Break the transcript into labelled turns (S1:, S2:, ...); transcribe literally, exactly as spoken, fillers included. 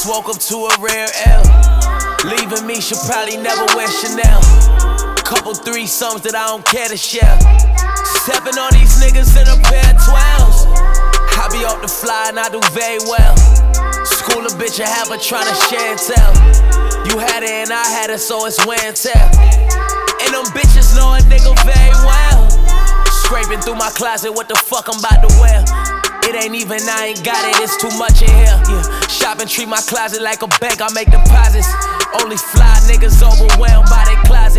S1: just woke up to a rare L. Leaving me, should probably never wear Chanel. Couple threesomes that I don't care to share. Stepping on these niggas in a pair of twelves. I be off the fly and I do very well. School a bitch and have her tryna share and tell. You had it and I had it, so it's wear and tear. And them bitches know a nigga very well. Scraping through my closet, what the fuck I'm about to wear? It ain't even, I ain't got it, it's too much in here. Yeah. Shop and treat my closet like a bank, I make deposits. Only fly niggas overwhelmed by their closet.